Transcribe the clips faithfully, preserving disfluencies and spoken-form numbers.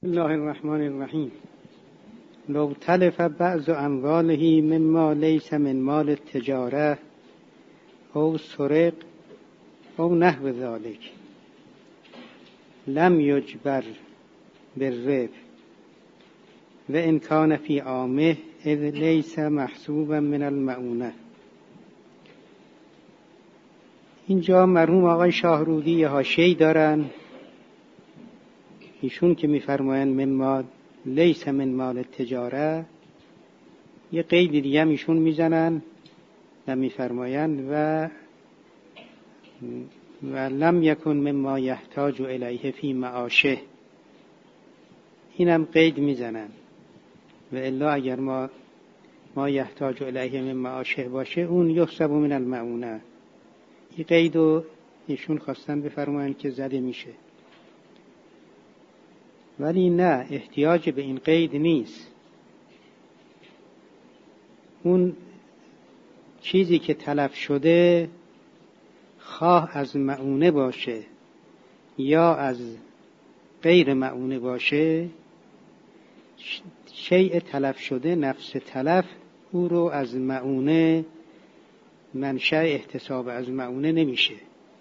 بسم الله الرحمن الرحیم. لو تلف بعض امواله مما لیس من مال التجاره او سرق او نحو ذلك لم یجبر بالربح و ان کان فی عامه اذ لیس محسوبا من المعونه. اینجا مرحوم آقای شاهرودی حاشیه‌ای دارن، ایشون که میفرمایند من مال لیس من مال تجاره، یه قید دیگه هم ایشون میزنن و میفرمایند و و لم یکن مما یحتاج الیه فی معاشه، اینم قید میزنن و الا اگر ما ما یحتاج الیه من معاشه باشه اون یحسب من المعونه. این قیدو ایشون خواستن بفرمایند که زده میشه، ولی نه، احتیاج به این قید نیست. اون چیزی که تلف شده خواه از معونه باشه یا از غیر معونه باشه، شیء تلف شده نفس تلف او رو از معونه منشأ احتساب از معونه نمیشه.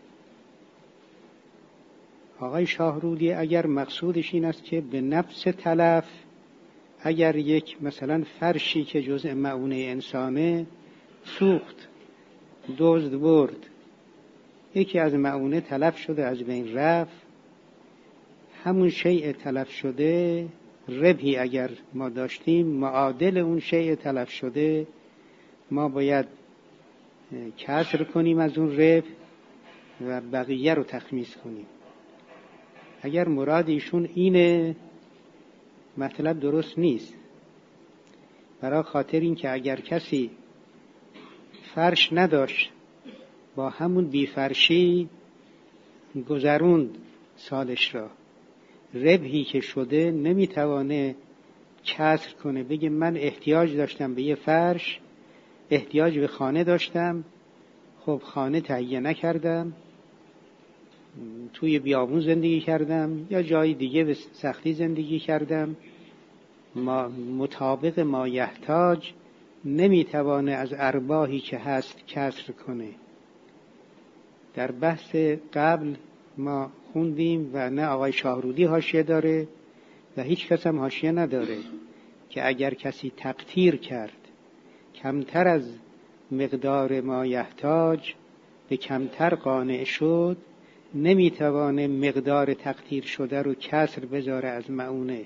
آقای شاهرودی اگر مقصودش این است که به نفس تلف، اگر یک مثلا فرشی که جزء معونه انسانه سوخت، دزد برد، یکی از معونه تلف شده از بین رفت، همون شیء تلف شده ربحی اگر ما داشتیم معادل اون شیء تلف شده ما باید کسر کنیم از اون ربح و بقیه رو تخمیس کنیم. اگر مراد ایشون اینه مطلب درست نیست، برای خاطر این که اگر کسی فرش نداشت با همون بی فرشی گذروند سالش را، ربحی که شده نمیتوانه کسر کنه، بگه من احتیاج داشتم به یه فرش، احتیاج به خانه داشتم، خب خانه تهیه نکردم، توی بیابون زندگی کردم یا جای دیگه به سختی زندگی کردم، ما مطابق ما یحتاج نمیتوانه از ارباحی که هست کسر کنه. در بحث قبل ما خوندیم و نه آقای شاهرودی حاشیه داره و هیچ کس هم حاشیه نداره که اگر کسی تقدیر کرد کمتر از مقدار ما یحتاج به کمتر قانع شد، نمیتوانه مقدار تقدیر شده رو کسر بذاره از معونه.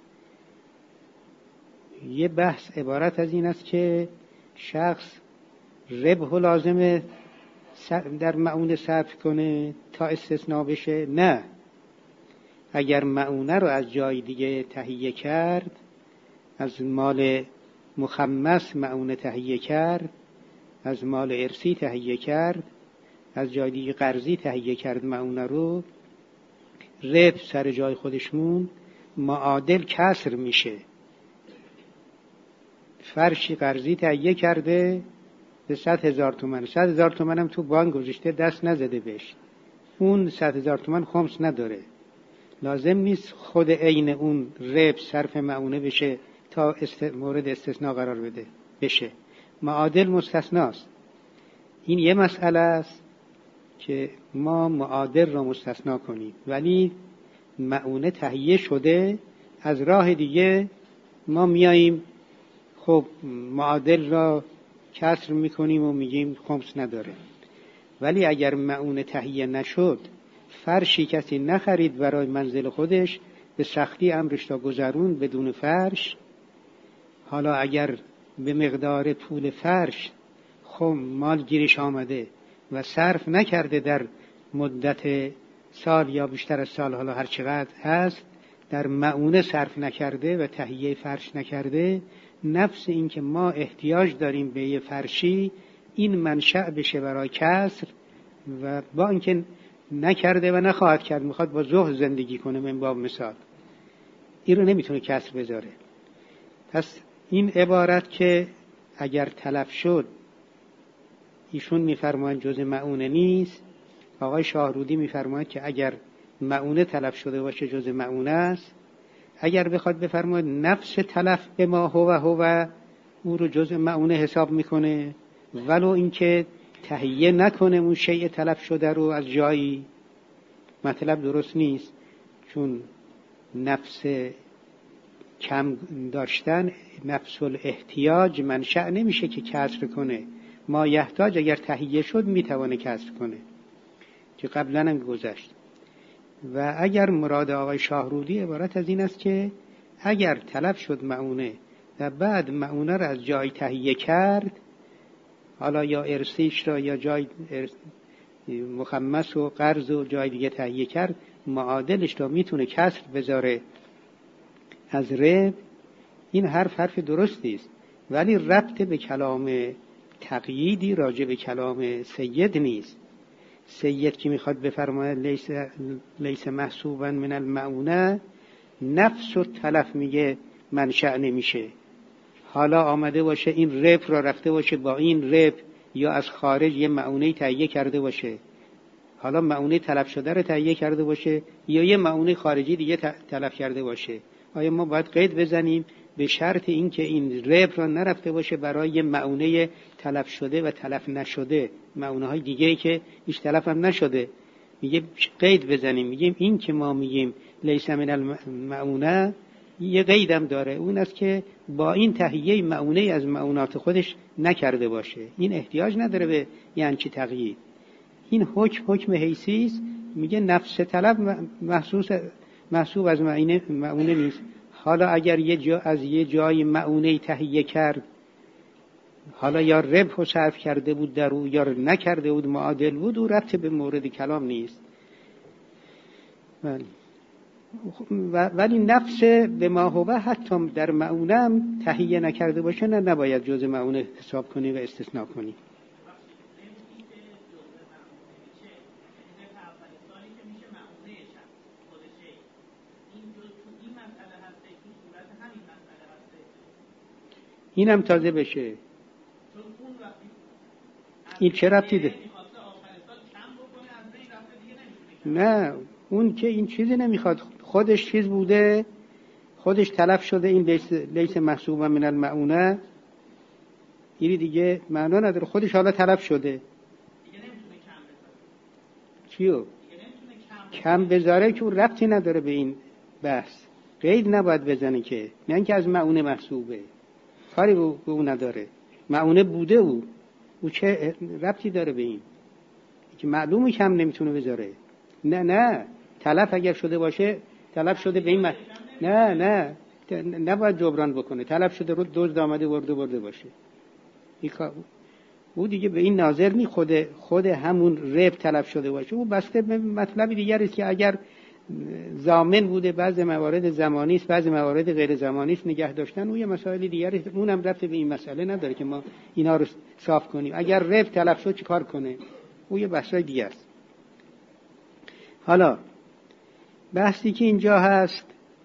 یه بحث عبارت از این است که شخص ربح لازمه در معونه صرف کنه تا استثناء بشه؟ نه، اگر معونه رو از جای دیگه تهیه کرد، از مال مخمس معونه تهیه کرد، از مال ارثی تهیه کرد، از جای دیگه قرضی تهیه کرد معونه رو، ربح سر جای خودشمون معادل کسر میشه. فرشی قرضی تهیه کرده به صد هزار تومن، صد هزار تومن هم تو بانک گذاشته دست نزده بهش، اون صد هزار تومن خمس نداره، لازم نیست خود عین اون ربح صرف معونه بشه تا است... مورد استثناء قرار بده بشه، معادل مستثناست. این یه مسئله است که ما معادل را مستثنا کنیم، ولی معونه تهیه شده از راه دیگه ما میاییم خب معادل را کسر میکنیم و میگیم خمس نداره. ولی اگر معونه تهیه نشد، فرشی کسی نخرید برای منزل خودش، به سختی امرش تا گذرون بدون فرش، حالا اگر به مقدار پول فرش خب مال گیرش آمده و صرف نکرده در مدت سال یا بیشتر از سال، حالا هر چقدر هست، در معونه صرف نکرده و تهیه فرش نکرده، نفس این که ما احتیاج داریم به یه فرشی این منشأ بشه برای کسر، و با اینکه نکرده و نخواهد کرد، میخواد با زهد زندگی کنه من باب مثال، این رو نمیتونه کسر بذاره. پس این عبارت که اگر تلف شد ایشون میفرمایند جز معونه نیست، آقای شاهرودی میفرماید که اگر معونه تلف شده باشه جز معونه است، اگر بخواد بفرماید نفس تلف به ما هو هو، او رو جزء معونه حساب میکنه، ولو اینکه تهیه نکنه اون شیء تلف شده رو از جایی، مطلب درست نیست. چون نفس کم داشتن، نفس الاحتیاج منشأ نمیشه که کسر کنه. ما یحتاج اگر تهیه شد میتونه کسر کنه که قبلا هم گذشت. و اگر مراد آقای شاهرودی عبارت از این است که اگر تلف شد معونه و بعد معونه را از جای تهیه کرد، حالا یا ارسیش را یا جای مخمس و قرض و جای دیگه تهیه کرد، معادلش را میتونه کسر بذاره از رب. این حرف حرف درستی است، ولی ربط به کلام تقییدی راجع به کلام سید نیست. سید که میخواد بفرماید لیس, لیس محسوبا من المعونه، نفس و تلف میگه منشأ نمیشه. حالا آمده باشه این رب را رفته باشه با این رب یا از خارج یه معونه تهیه کرده باشه، حالا معونه تلف شده رو تهیه کرده باشه یا یه معونه خارجی دیگه تلف کرده باشه، آیا ما باید قید بزنیم به شرط این که این رب را نرفته باشه برای یه معونه تلف شده و تلف نشده، معونه های دیگه ای که هیچ تلف هم نشده، میگه قید بزنیم، میگیم این که ما میگیم لیس من المعونه یه قیدم داره، اون است که با این تهیه معونه از معونات خودش نکرده باشه. این احتیاج نداره به یعنی چی تقیید. این حکم حکم حیثی است، میگه نفس طلب محسوس محسوب از معونه معونه نیست. حالا اگر یه جا از یه جای معونه تهیه کرد، حالا یا ربح صرف کرده بود در او یا نکرده بود، معادل بود، او ربط به مورد کلام نیست. ولی نفس به ما هو حتی در معونه هم تهیه نکرده باشه، نه نباید جزء معونه حساب کنی و استثناء کنی. این هم تازه بشه. این چه ربطی ده؟ نه، اون که این چیزی نمیخواد، خودش چیز بوده، خودش تلف شده، این لیس, لیس محسوب من المعونه، یعنی دیگه معنا نداره، خودش حالا تلف شده دیگه نمیتونه کم بذاره. چیو؟ کم بذاره که اون ربطی نداره به این بحث، قید نباید بزنه که، نه اینکه از معونه محسوبه، کاری به اون نداره، معونه بوده او او چه ربطی داره به این که معلومه کم نمیتونه بذاره. نه نه تلف اگر شده باشه، تلف شده به این معنی، نه نه نباید جبران بکنه، تلف شده رو دزد آمده برده برده باشه، او دیگه به این ناظر نی، خود خود همون رب تلف شده باشه، او بسته به مطلب دیگری است که اگر ضامن بوده، بعضی موارد زمانی است، بعضی موارد غیر زمانی است نگه داشتن، او یه مسائل دیگری است، اونم ربط به این مسئله نداره که ما اینا رو صاف کنیم. اگر رب تلف شد چیکار کنه، او یه بحثای دیگه است. حالا بحثی که اینجا هست،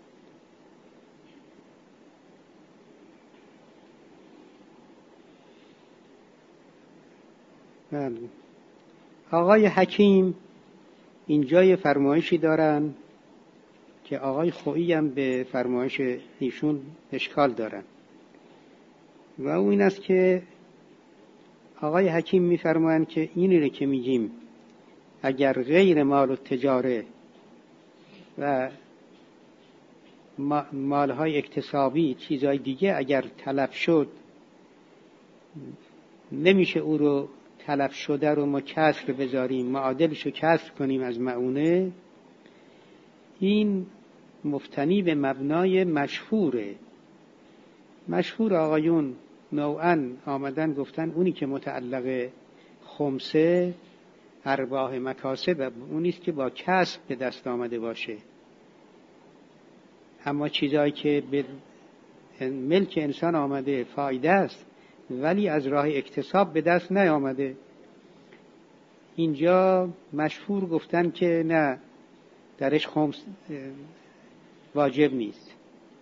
بله، آقای حکیم اینجا یه فرمایشی دارن که آقای خویی هم به فرمایش ایشون اشکال دارن و اون این است که آقای حکیم میفرمایند که اینی رو که میگیم اگر غیر مال و تجاره و مالهای اکتسابی، چیزهای دیگه اگر تلف شد، نمیشه او رو تلف شده رو ما کسر بذاریم، معادلشو کسر کنیم از معونه. این مفتنی به مبنای مشهوره. مشهور آقایون نوعاً آمدن گفتن اونی که متعلق خمسه ارباح مکاسب اونیست که با کسب به دست آمده باشه، اما چیزایی که به ملک انسان آمده فایده است ولی از راه اکتساب به دست نیامده، اینجا مشهور گفتن که نه، درش خمس واجب نیست.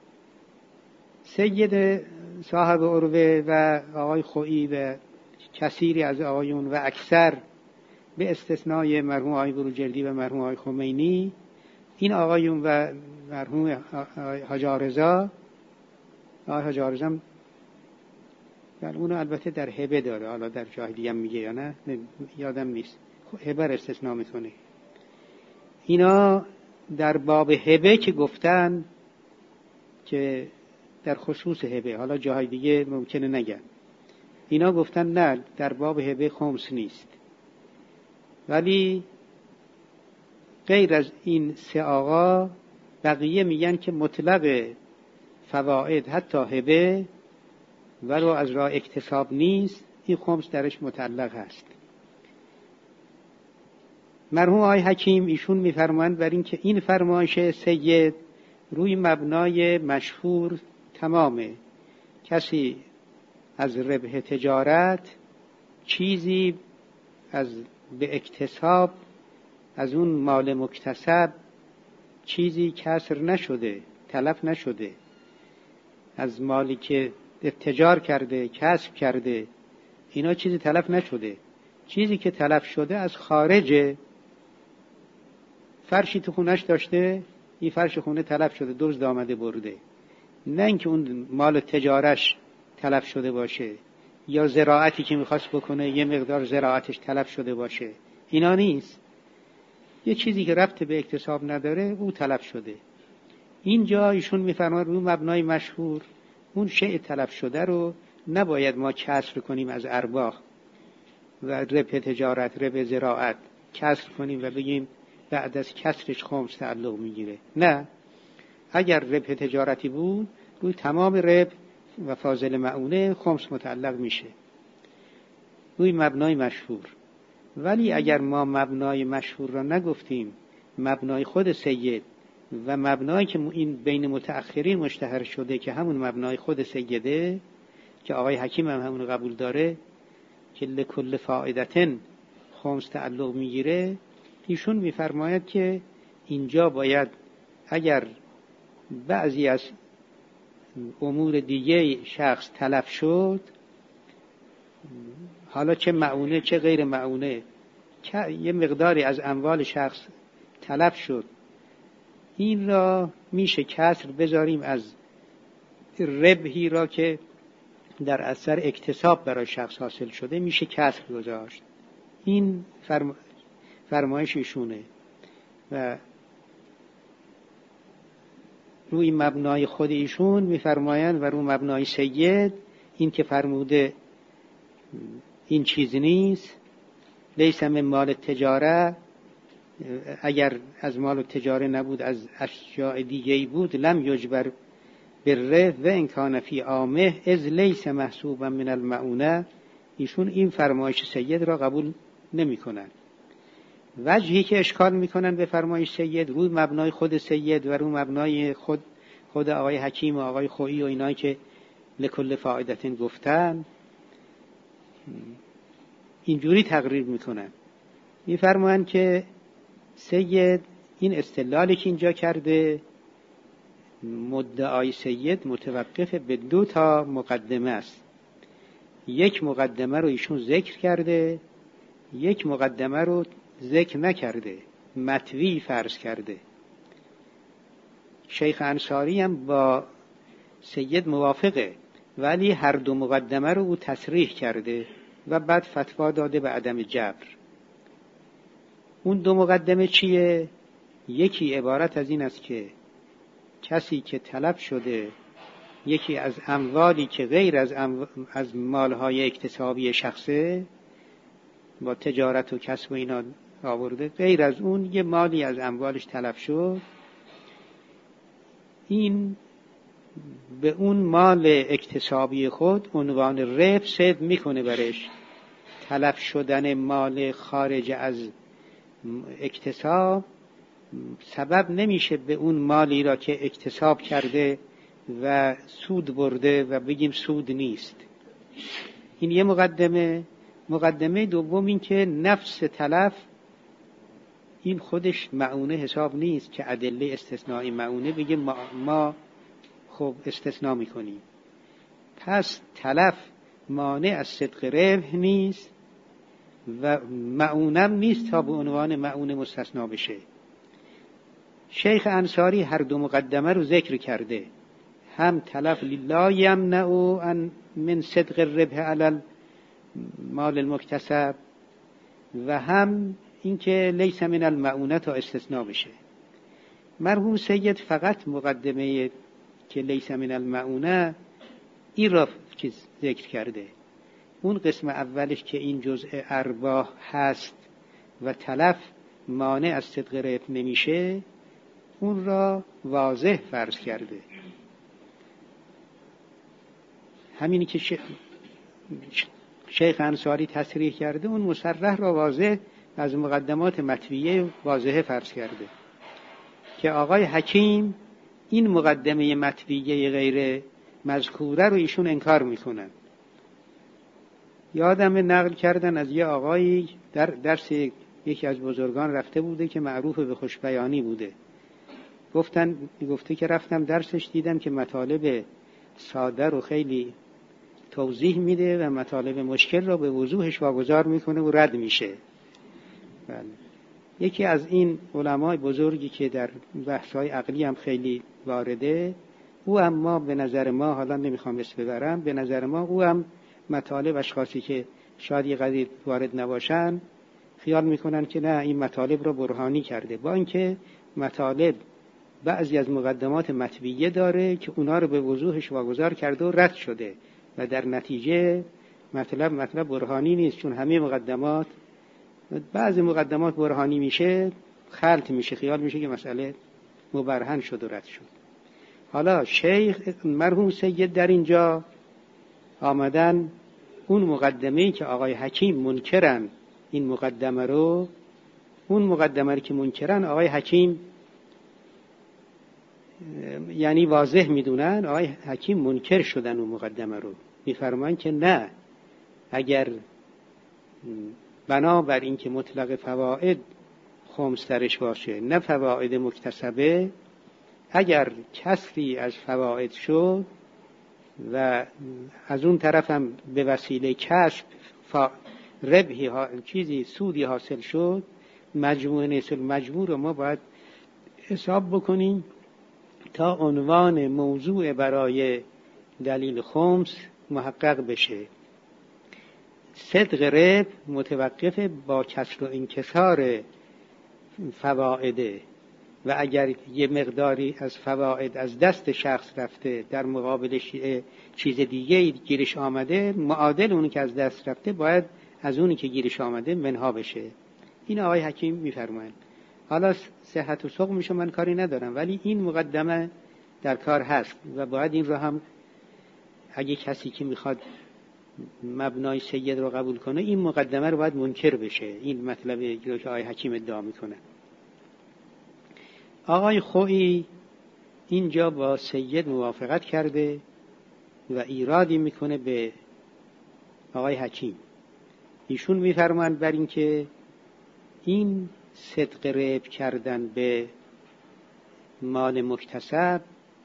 سید صاحب عروه و آقای خویی و کثیری از آقایون و اکثر به استثنای مرحوم آقای بروجردی و مرحوم آقای خمینی این آقایون و مرحوم حاج آرزا، آقای حاج آرزا بله اونو البته در هبه داره، حالا در جای دیگه میگه یا نه یادم نیست، هبه رو استثناء میکنه. اینا در باب هبه که گفتن که در خصوص هبه، حالا جاهای دیگه ممکنه نگن، اینا گفتن نه در باب هبه خمس نیست. ولی غیر از این سه آقا بقیه میگن که مطلق فواید حتی هبه ولو از راه اکتساب نیست، این خمس درش متعلق هست. مرحوم آقای حکیم ایشون میفرمایند بر این که این فرمایش سید روی مبنای مشهور تمامه. کسی از ربح تجارت چیزی از به اکتساب از اون مال مکتسب چیزی کسر نشده، تلف نشده، از مالی که تجار کرده کسب کرده اینا چیزی تلف نشده. چیزی که تلف شده از خارج، فرشی تو خونش داشته، این فرش خونه تلف شده، دزد آمده برده، نه اینکه اون مال تجارش تلف شده باشه یا زراعتی که میخواست بکنه یه مقدار زراعتش تلف شده باشه، اینا نیست. یه چیزی که ربط به اکتساب نداره او تلف شده. اینجا ایشون میفرماید روی مبنای مشهور اون شیء تلف شده رو نباید ما کسر کنیم از ارباح و ربح تجارت، ربح زراعت کسر کنیم و بگیم بعد از کسرش خمس تعلق میگیره. نه، اگر ربح تجارتی بود روی تمام ربح و فاضل معونه خمس متعلق میشه روی مبنای مشهور. ولی اگر ما مبنای مشهور را نگفتیم، مبنای خود سید و مبنایی که این بین متأخرین مشتهر شده که همون مبنای خود سیده که آقای حکیم هم همون قبول داره که لکل فائدتن خمس تعلق میگیره، ایشون میفرماید که اینجا باید اگر بعضی از امور دیگه شخص تلف شد، حالا چه معونه چه غیر معونه، یه مقداری از اموال شخص تلف شد، این را میشه کسر بذاریم از ربحی را که در اثر اکتساب برای شخص حاصل شده، میشه کسر گذاشت. این فرم... فرمایش ایشونه و روی مبنای خود ایشون میفرمایند و روی مبنای سید این که فرموده این چیز نیست، لیس من مال تجاره، اگر از مال تجاره نبود از اشیاء دیگه‌ای بود، لم یجبر بره و ان کان فی عامه اذ لیس محسوبا من المعونه. ایشون این فرمایش سید را قبول نمی کنند. وجهی که اشکال میکنن به فرمایش سید روی مبنای خود سید و روی مبنای خود خود آقای حکیم و آقای خویی و اینایی که لکل فائدتن گفتن اینجوری تقریر میکنن. میفرمایند که سید این استدلالی که اینجا کرده، مدعای سید متوقف به دو تا مقدمه است. یک مقدمه رو ایشون ذکر کرده، یک مقدمه رو ذکر نکرده، مطوی فرض کرده. شیخ انصاری هم با سید موافقه، ولی هر دو مقدمه رو او تصریح کرده و بعد فتوا داده به عدم جبر. اون دو مقدمه چیه؟ یکی عبارت از این است که کسی که تلف شده یکی از اموالی که غیر از, امو... از مالهای اکتسابی شخصه با تجارت و کسب و اینا آورده، غیر از اون یه مالی از اموالش تلف شد، این به اون مال اکتسابی خود عنوان ربح صد میکنه برش. تلف شدن مال خارج از اکتساب سبب نمیشه به اون مالی را که اکتساب کرده و سود برده و بگیم سود نیست. این یه مقدمه. مقدمه دوم این که نفس تلف این خودش معونه حساب نیست که ادله استثنائی معونه بگه ما, ما خب استثناء میکنیم. پس تلف مانع از صدق ربح نیست و معونم نیست تا به عنوان معونه مستثنا بشه. شیخ انصاری هر دو مقدمه رو ذکر کرده، هم تلف لا یمنع ان من صدق الربح علی مال المکتسب و هم اینکه لیس من المعونه تا استثناء بشه. مرحوم سید فقط مقدمه که لیس من المعونه این را چیز ذکر کرده. اون قسم اولش که این جزء ارباح هست و تلف مانع از صدق ربح نمیشه، اون را واضح فرض کرده. همینی که شیخ انصاری تصریح کرده، اون مصرح را واضح از مقدمات مطویه واضحه فرض کرده که آقای حکیم این مقدمه مطویه غیر مذکوره رو ایشون انکار میکنن. یادم نقل کردن از یه آقایی در درس یکی از بزرگان رفته بوده که معروف به خوشبیانی بوده. گفتن گفته که رفتم درسش دیدم که مطالب ساده رو خیلی توضیح میده و مطالب مشکل رو به وضوحش واگذار میکنه و رد میشه. بله. یکی از این علمای بزرگی که در بحث‌های عقلی هم خیلی وارده، او هم ما به نظر ما، حالا نمیخوام اسم ببرم، به نظر ما او هم مطالب اشخاصی که شاید یه قضیه وارد نباشن خیال میکنن که نه این مطالب رو برهانی کرده، با اینکه مطالب بعضی از مقدمات مطویه داره که اونا رو به وضوحش واگذار کرده و رد شده و در نتیجه مطلب مطلب برهانی نیست، چون همه مقدمات، بعضی مقدمات برهانی میشه خلط میشه، خیال میشه که مسئله مبرهن شد و رد شد. حالا شیخ مرحوم سید در اینجا آمدن اون مقدمه‌ای که آقای حکیم منکرن این مقدمه رو، اون مقدمه رو که منکرن آقای حکیم یعنی واضح میدونن، آقای حکیم منکر شدن اون مقدمه رو، میفرمان که نه، اگر بنابر این که مطلق فواید خمس درش باشه نه فواید مکتسبه، اگر کسری از فواید شد و از اون طرف هم به وسیله کسب فا... ربحی ها... چیزی سودی حاصل شد، مجموع نیست مجموع رو ما باید حساب بکنیم تا عنوان موضوع برای دلیل خمس محقق بشه. صدق ربح متوقف با کسر و انکسار فوائده و اگر یه مقداری از فواید از دست شخص رفته در مقابلش چیز دیگه گیرش آمده، معادل اونی که از دست رفته باید از اونی که گیرش آمده منها بشه. این آقای حکیم میفرمایند. حالا صحت و سقم میشه من کاری ندارم، ولی این مقدمه در کار هست و باید این رو هم اگه کسی که میخواد مبنای سید رو قبول کنه این مقدمه رو باید منکر بشه. این مطلبی که آقای حکیم ادعا میکنه. آقای خویی اینجا با سید موافقت کرده و ایرادی میکنه به آقای حکیم. ایشون میفرمایند بر این که این صدق ربح کردن به مال مکتسب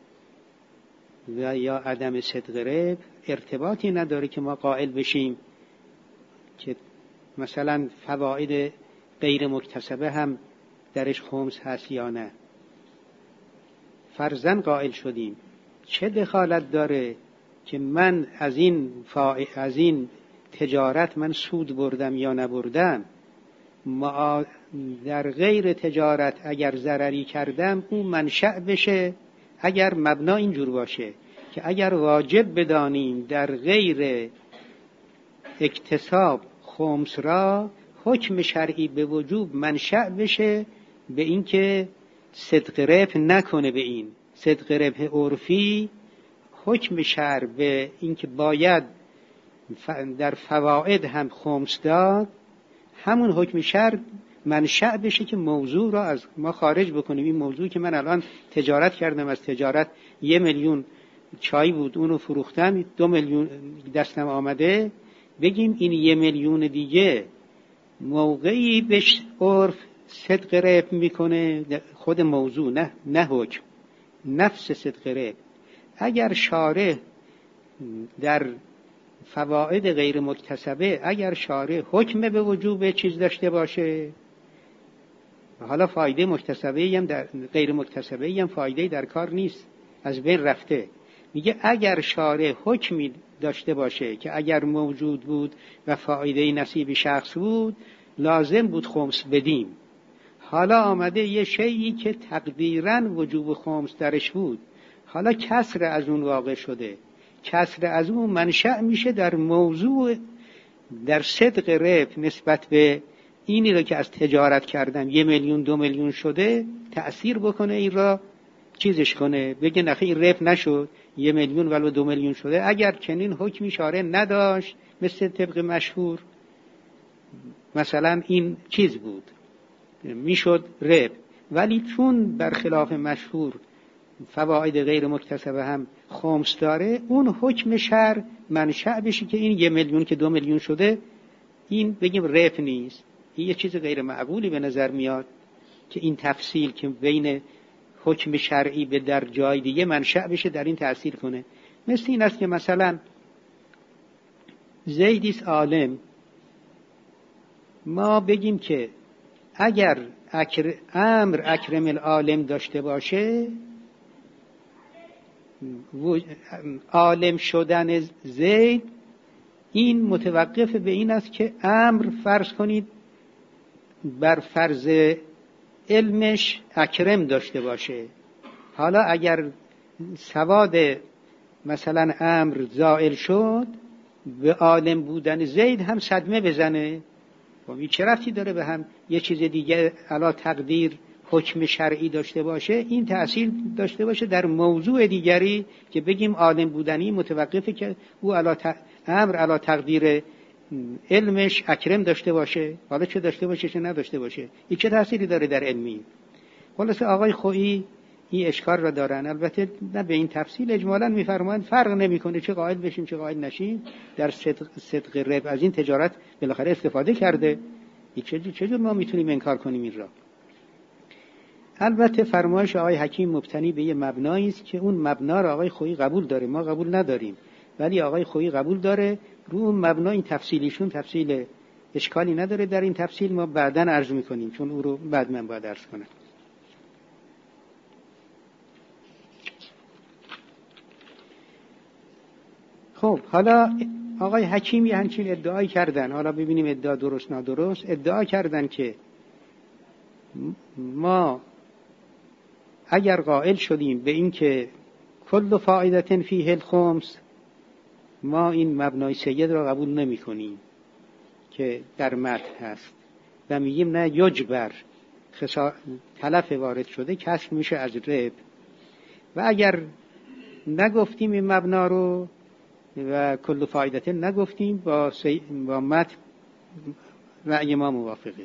و یا عدم صدق ربح ارتباطی نداره که ما قائل بشیم که مثلا فواید غیر مکتسبه هم درش خمس هست یا نه. فرضاً قائل شدیم چه دخالت داره که من از این فا... از این تجارت من سود بردم یا نبردم، ما در غیر تجارت اگر ضرری کردم اون منشأ بشه. اگر مبنا اینجور باشه که اگر واجب بدانیم در غیر اکتساب خمس را، حکم شرعی به وجوب منشأ بشه به این که صدق ربح نکنه. به این صدق ربح عرفی حکم شرع به این که باید در فواید هم خمس داد، همون حکم شرع منشأ بشه که موضوع را از ما خارج بکنیم. این موضوع که من الان تجارت کردم، از تجارت یه میلیون چای بود اونو فروختم، دو میلیون دستم آمده، بگیم این یه میلیون دیگه موقعی بهش عرف صدق ربح میکنه، خود موضوع نه نه حکم، نفس صدق ربح. اگر شارع در فواید غیر مکتسبه اگر شارع حکم به وجوب چیز داشته باشه، حالا فایده مکتسبه هم در غیر مکتسبه هم فایده در کار نیست، از بین رفته. میگه اگر شارع حکمی داشته باشه که اگر موجود بود و فایده نصیب شخص بود لازم بود خمس بدیم، حالا آمده یه شیئی که تقدیراً وجوب خمس درش بود، حالا کسر از اون واقع شده، کسر از اون منشأ میشه در موضوع، در صدق ربح نسبت به اینی رو که از تجارت کردم یه میلیون دو میلیون شده تأثیر بکنه، این را چیزش کنه، بگه نخی این ربح نشد، یه میلیون ولو دو میلیون شده. اگر چنین حکمی شارع نداشت مثل طبق مشهور مثلا این چیز بود میشد ربح، ولی چون برخلاف مشهور فواید غیر مکتسبه هم خمس داره، اون حکم شرع منشأ بشه که این یه میلیون که دو میلیون شده این بگیم ربح نیست. این یه چیز غیر معقولی به نظر میاد که این تفصیل که بین حکم شرعی به در جای دیگه منشأ بشه در این تأثیر کنه. مثل این است که مثلا زیدیس عالم، ما بگیم که اگر اکر... امر اکرم العالم داشته باشه، و... عالم شدن زید این متوقف به این است که امر فرض کنید بر فرض علمش اکرم داشته باشه. حالا اگر سواد مثلا امر زائل شد به عالم بودن زید هم صدمه بزنه، این چه ربطی داره به هم؟ یه چیز دیگه علا تقدیر حکم شرعی داشته باشه این تأثیر داشته باشه در موضوع دیگری که بگیم عالم بودنی متوقفه که او علا ت... امر علا تقدیر علمش اکرم داشته باشه، حالا چه داشته باشه چه نداشته باشه، این چه تأثیری داره در علمی؟ خلاصه آقای خویی این اشکال را دارن. البته نه به این تفصیل، اجمالاً میفرمایند فرق نمیکنه چه قائل بشیم چه قائل نشیم، در صدق, صدق ربح از این تجارت بالاخره استفاده کرده، چجور ما میتونیم انکار کنیم این را؟ البته فرمایش آقای حکیم مبتنی به یه مبنایی است که اون مبنا را آقای خویی قبول داره، ما قبول نداریم، ولی آقای خویی قبول داره. رو اون مبنا این تفصیلیشون تفصیل اشکالی نداره، در این تفصیل ما بعداً عرض میکنیم چون او رو بعد من باید عرض کنم. خب حالا آقای حکیمی همچین ادعای کردن، حالا ببینیم ادعا درست نادرست. ادعا کردن که ما اگر قائل شدیم به این که کل فائدة فیه الخمس، ما این مبنای سید را قبول نمی کنیم که در متن هست و میگیم نه یجبر، خسا... تلف وارد شده کسر میشه از ربح. و اگر نگفتیم این مبنا رو و کل فایدته نگفتیم با, سی... با متن رأی ما موافقه.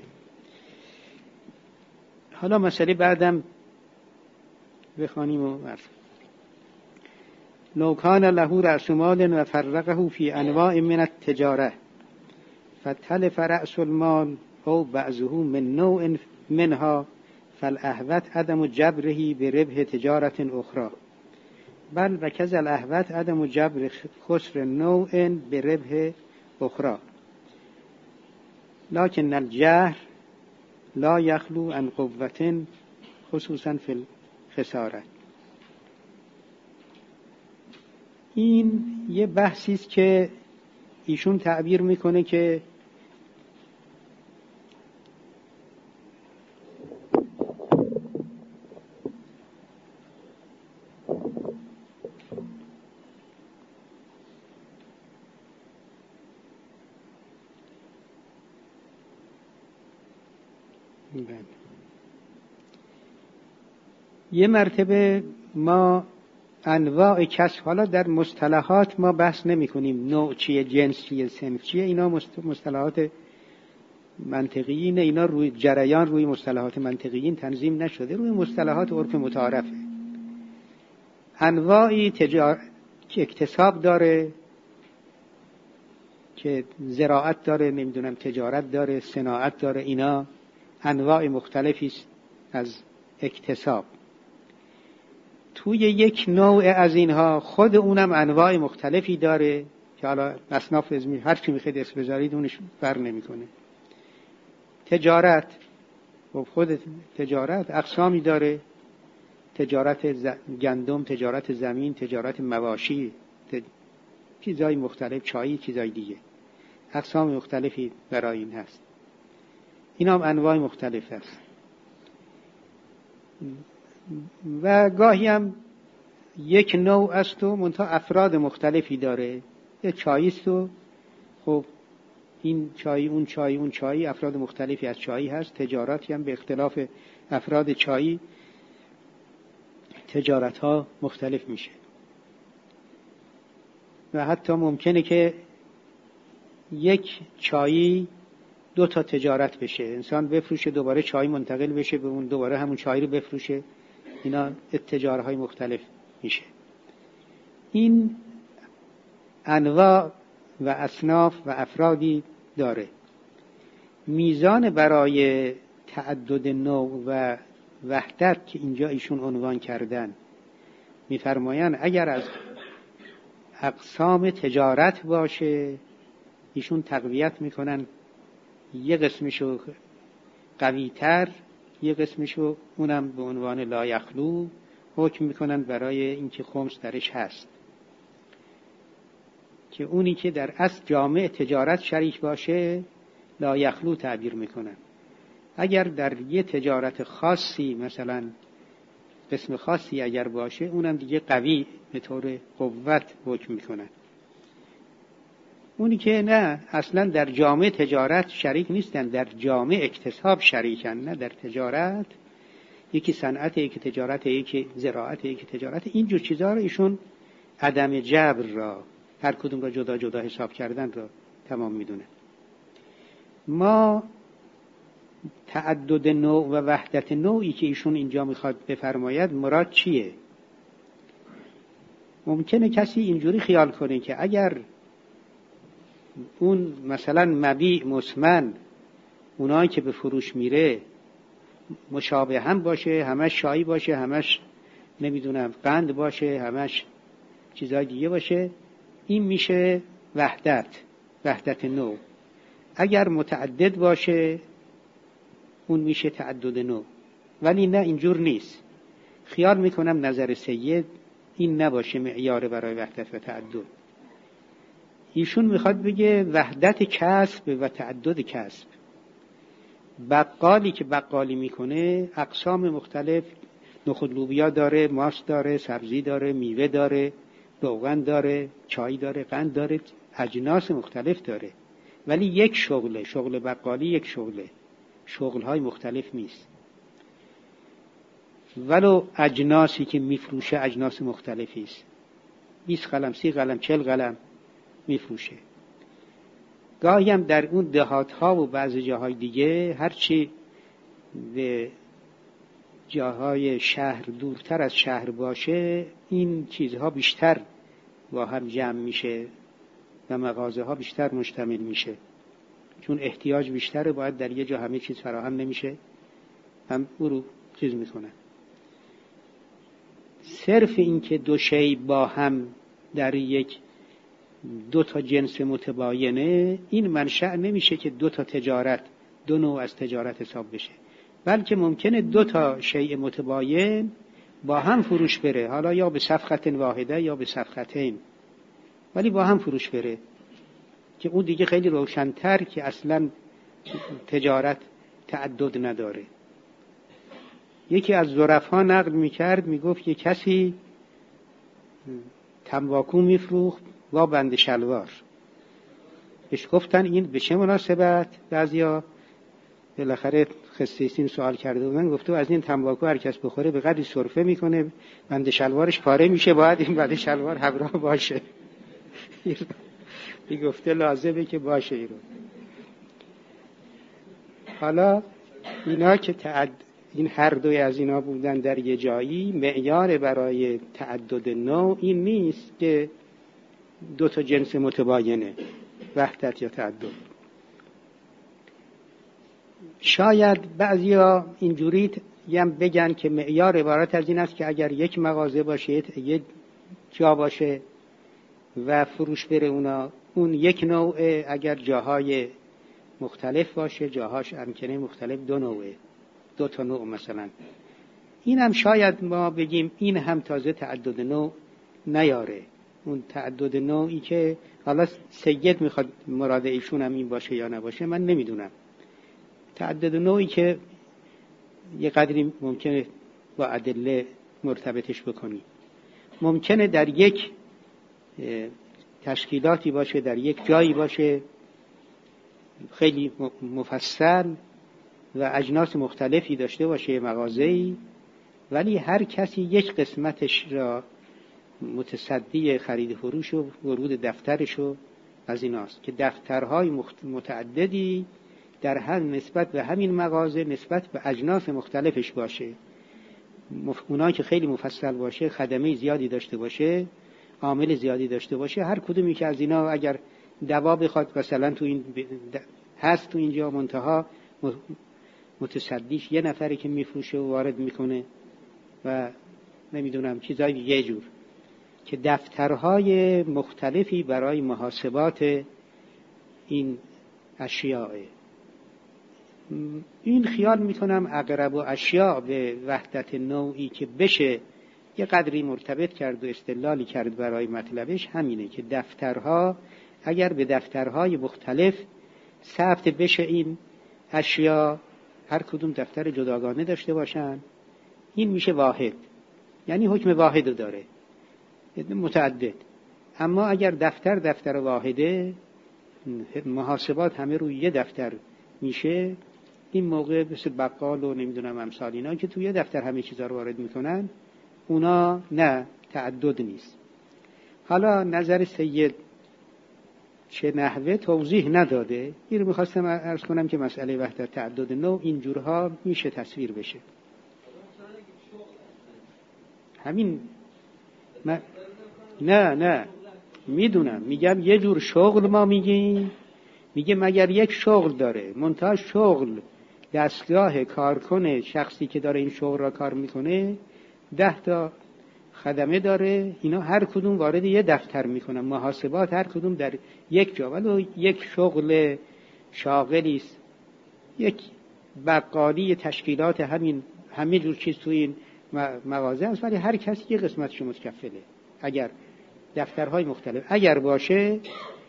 حالا مسئله بعدم بخوانیم و عرض. لو کان له رأس مال و فرقه فی انواع من التجاره فتلف رأس المال او بعضه من نوع منها فالاحوط عدم جبره بربح تجارت اخرى، بل وکذا الاحوط عدم جبر خسر نوع بربح اخرى، لكن الجهر لا يخلو عن قوة خصوصا في الخسارة. این یه بحثی است که ایشون تعبیر میکنه که یه مرتبه ما انواع کسب، حالا در مصطلحات ما بحث نمی کنیم نوع چیه، جنس چیه، صنف چیه، اینا مصطلحات منطقیین، اینا روی جریان روی مصطلحات منطقیین تنظیم نشده، روی مصطلحات عرف متعارفه. انواعی تجار... که اکتساب داره، که زراعت داره، نمیدونم تجارت داره، صناعت داره، اینا انواع مختلفی است از اکتساب. توی یک نوع از اینها خود اونم انواع مختلفی داره که حالا اصناف هر چی میخواید اسم بذارید اونش فرق نمیکنه. تجارت و خود تجارت اقسامی داره، تجارت گندم، تجارت زمین، تجارت مواشی، تج... چیزهای مختلف، چایی، چیزهای دیگه، اقسام مختلفی برای این هست. این هم انواع مختلف هست و گاهی هم یک نوع است و منتها افراد مختلفی داره. یه چایی است و خب این چای اون چای اون چای افراد مختلفی از چایی هست. تجارتی هم به اختلاف افراد چایی تجارت ها مختلف میشه و حتی ممکنه که یک چایی دو تا تجارت بشه، انسان بفروشه دوباره چای منتقل بشه به اون، دوباره همون چای رو بفروشه. اینا تجارت‌های مختلف میشه. این انواع و اصناف و افرادی داره. میزان برای تعدد نوع و وحدت که اینجا ایشون عنوان کردن، میفرمایند اگر از اقسام تجارت باشه ایشون تقویت میکنن، یه قسمشو قوی‌تر، یه قسمشو اونم به عنوان لا یخلو حکم میکنن برای اینکه خمس درش هست، که اونی که در اصل جامع تجارت شریک باشه لا یخلو تعبیر میکنن. اگر در یه تجارت خاصی مثلا قسم خاصی اگر باشه اونم دیگه قوی به طور قوت حکم میکنن. اونی که نه اصلا در جامع تجارت شریک نیستن، در جامع اکتساب شریکن، نه در تجارت، یکی صنعت، یکی تجارت، یکی زراعت، یکی تجارت، اینجور چیزها رو ایشون عدم جبر را، هر کدوم را جدا جدا حساب کردن را تمام میدونه. ما تعدد نوع و وحدت نوعی که ایشون اینجا میخواد بفرماید مراد چیه؟ ممکنه کسی اینجوری خیال کنه که اگر اون مثلا مبیع مسمن اونایی که به فروش میره مشابه هم باشه، همش شایی باشه، همش نمیدونم قند باشه، همش چیزای دیگه باشه، این میشه وحدت، وحدت نوع. اگر متعدد باشه اون میشه تعدد نوع. ولی نه، اینجور نیست. خیال میکنم نظر سید این نباشه معیار برای وحدت و تعدد. ایشون میخواد بگه وحدت کسب و تعدد کسب. بقالی که بقالی میکنه اقسام مختلف، نخود لوبیا داره، ماست داره، سبزی داره، میوه داره، روغن داره، چای داره، قند داره، اجناس مختلف داره، ولی یک شغله، شغل بقالی یک شغله، شغلهای مختلف نیست. ولو اجناسی که میفروشه اجناس مختلفی است، بیست قلم، سی قلم، چل قلم میفروشه. گاهی هم در اون دهات ها و بعضی جاهای دیگه هرچی به جاهای شهر دورتر از شهر باشه این چیزها بیشتر با هم جمع میشه و مغازه ها بیشتر مشتمل میشه، چون احتیاج بیشتره، باید در یه جا همه چیز فراهم نمیشه، هم او رو چیز میکنن. صرف این که دو شی با هم در یک دو تا جنس متباینه، این منشأ نمیشه که دو تا تجارت، دو نوع از تجارت حساب بشه، بلکه ممکنه دو تا شیء متباین با هم فروش بره، حالا یا به صفقت واحده یا به صفقتین، ولی با هم فروش بره، که اون دیگه خیلی روشن‌تر که اصلا تجارت تعدد نداره. یکی از ظرفا نقل میکرد، میگفت که کسی تنباکو میفروخت با بند شلوار. بهش گفتن این به چه مناسبت؟ بعضیا بالاخره خصیصین سوال کرده بودن، گفته از این تنباکو هر کس بخوره به قدری سرفه میکنه بند شلوارش پاره میشه، باید این بند شلوار همراه باشه. این گفته لازمه که باشه. این رو حالا اینا که تعد... این هر دوی از اینا بودن در یه جایی، معیار برای تعدد نوع این نیست که دو تا جنس متباینه، وحدت یا تعدد. شاید بعضیا اینجوری هم بگن که معیار عبارت از این است که اگر یک مغازه باشه، یک جا باشه و فروش بره اونا، اون یک نوعه، اگر جاهای مختلف باشه، جاهاش امکنه مختلف، دو نوعه. دو تا نوع مثلا. این هم شاید ما بگیم این هم تازه تعدد نوع نیاره. اون تعدد نوعی که حالا سید میخواد مراد ایشون هم این باشه یا نباشه من نمیدونم. تعدد نوعی که یه قدری ممکنه با ادله مرتبطش بکنی، ممکنه در یک تشکیلاتی باشه، در یک جایی باشه خیلی مفصل و اجناس مختلفی داشته باشه مغازه‌ای، ولی هر کسی یک قسمتش را متصدی خرید فروش و ورود دفترش و از ایناست که دفترهای متعددی در هم نسبت به همین مغازه نسبت به اجناس مختلفش باشه. اونایی که خیلی مفصل باشه، خدمه زیادی داشته باشه، عامل زیادی داشته باشه، هر کدومی که از اینا اگر دوا بخواد مثلا تو این هست تو اینجا منتها متصدیش یه نفری که میفروشه و وارد میکنه و نمیدونم چیزای یه جور که دفترهای مختلفی برای محاسبات این اشیاء. این خیال میکنم اقرب و اشیاء به وحدت نوعی که بشه یه قدری مرتبط کرد و استدلالی کرد برای مطلبش همینه که دفترها اگر به دفترهای مختلف ثبت بشه این اشیاء، هر کدوم دفتر جداگانه داشته باشن، این میشه واحد، یعنی حکم واحد داره متعدد. اما اگر دفتر دفتر واحده، محاسبات همه روی یه دفتر میشه، این موقع مثل بقال و نمیدونم امثال اینا که توی یه دفتر همه چیزا رو وارد میکنن، اونا نه، تعدد نیست. حالا نظر سید چه نحوه توضیح نداده، این رو میخواستم عرض کنم که مسئله وحدت تعدد نوع اینجورها میشه تصویر بشه. همین من... نه نه میدونم، میگم یه جور شغل ما میگیم، میگه مگر یک شغل داره، منتها شغل دستگاه کارکن شخصی که داره این شغل را کار میکنه ده تا خدمه داره، اینا هر کدوم وارد یه دفتر میکنن، محاسبات هر کدوم در یک جا، ولی یک شغل شاغلی است، یک بقالی تشکیلات همین همه جور چیز تو این مغازه است، ولی هر کسی یه قسمتش متکفله. اگر دفترهای مختلف اگر باشه،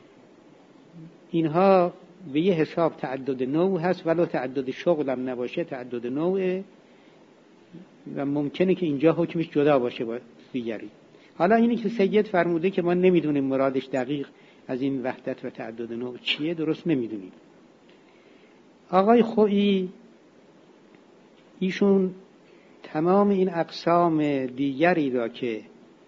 اینها به یه حساب تعدد نوع هست، ولو تعدد شغل هم نباشه تعدد نوعه و ممکنه که اینجا حکمش جدا باشه با دیگری. حالا اینی که سید فرموده که ما نمیدونیم مرادش دقیق از این وحدت و تعدد نوع چیه، درست نمیدونیم. آقای خویی ایشون تمام این اقسام دیگری را که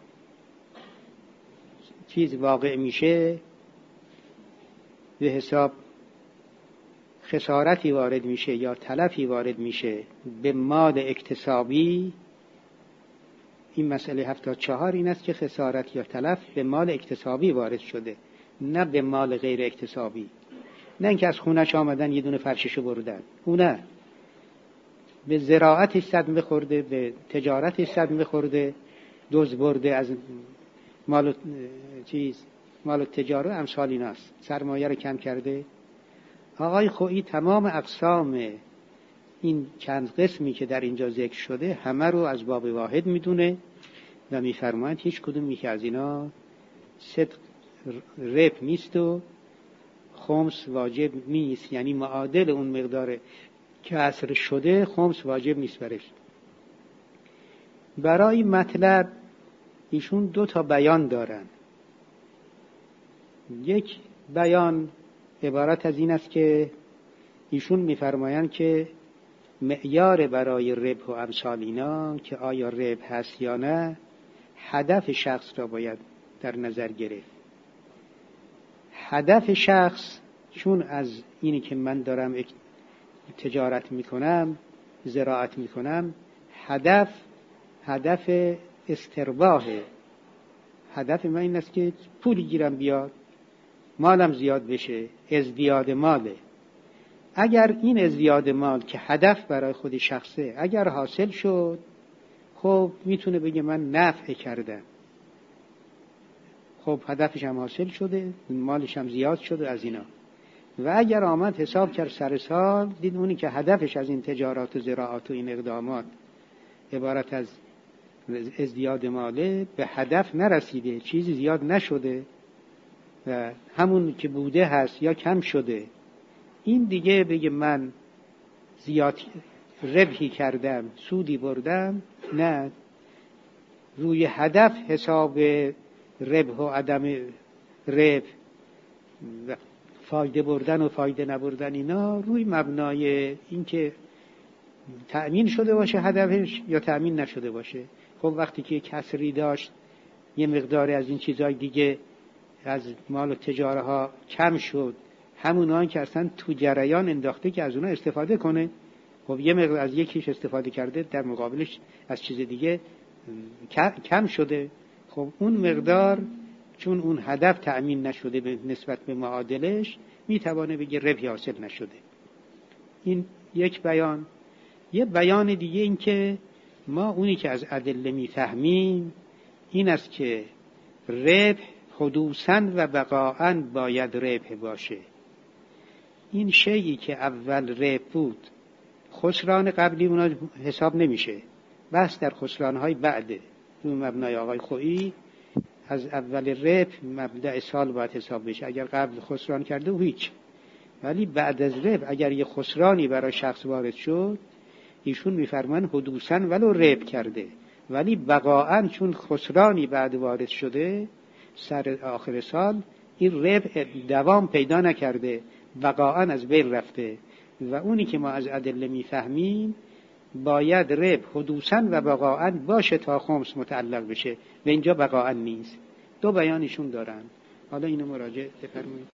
چیز واقع میشه، به حساب خسارتی وارد میشه یا تلفی وارد میشه به مال اکتسابی، این مسئله هفتاد و چهار این است که خسارت یا تلف به مال اکتسابی وارد شده، نه به مال غیر اکتسابی. نه اینکه از خونش آمدن یه دونه فرششو بردن، اون نه، به زراعتش صدمه خورده، به تجارتش صدمه خورده، دزد برده از مال چیز مال تجاره امثال ایناست، سرمایه رو کم کرده. آقای خویی تمام اقسام این چند قسمی که در اینجا ذکر شده همه رو از باب واحد میدونه و میفرماید هیچ کدومی که از اینا صدق رب نیست و خمس واجب نیست، یعنی معادل اون مقدار که عصر شده خمس واجب نیست برش. برای مطلب ایشون دو تا بیان دارن. یک بیان عبارت از این است که ایشون میفرمایند که معیار برای ربح و امثال اینا که آیا ربح هست یا نه، هدف شخص را باید در نظر گرفت. هدف شخص چون از اینی که من دارم تجارت میکنم، زراعت میکنم، هدف هدف استرباحه، هدف من این است که پولی گیرم بیاد، مالم زیاد بشه، ازدیاد ماله. اگر این ازدیاد مال که هدف برای خود شخصه اگر حاصل شد، خب میتونه بگه من نفع کردم، خب هدفش هم حاصل شده، مالش هم زیاد شده از اینا. و اگر آمد حساب کرد سر سال، دید اونی که هدفش از این تجارات و زراعت و این اقدامات عبارت از ازدیاد ماله، به هدف نرسیده، چیزی زیاد نشده و همون که بوده هست یا کم شده. این دیگه بگه من زیاد ربحی کردم، سودی بردم، نه، روی هدف حساب ربح و عدم ربح و فایده بردن و فایده نبردن، اینا روی مبنای این که تأمین شده باشه هدفش یا تأمین نشده باشه. خب وقتی که کسری داشت، یه مقداری از این چیزهای دیگه از مال و تجاره ها کم شد، همونایی که اصلا تو جریان انداخته که از اونها استفاده کنه، خب یه مقدار از یکیش استفاده کرده، در مقابلش از چیز دیگه کم شده. خب اون مقدار چون اون هدف تأمین نشده به نسبت به معادلش، میتوانه بگه ربحی حاصل نشده. این یک بیان. یه بیان دیگه این که ما اونی که از ادله میفهمیم این است که ربح حدوثاً و بقاءً باید ربح باشه. این شیئی که اول ربح بود، خسران قبلی اونا حساب نمیشه، بس در خسرانهای بعده. اون مبنای آقای خویی از اول ربح مبدأ سال باید حساب بشه. اگر قبل خسران کرده و هیچ، ولی بعد از ربح اگر یه خسرانی برای شخص وارد شد، ایشون میفرمان حدوثاً ولو ربح کرده، ولی بقاءً چون خسرانی بعد وارد شده سر آخر سال، این ربح دوام پیدا نکرده، بقاءً از بین رفته. و اونی که ما از ادله میفهمیم باید ربح حدوثاً و بقاءً باشه تا خمس متعلق بشه، و اینجا بقاءً نیست. دو بیانشون دارن. حالا اینو مراجعه بفرمایید.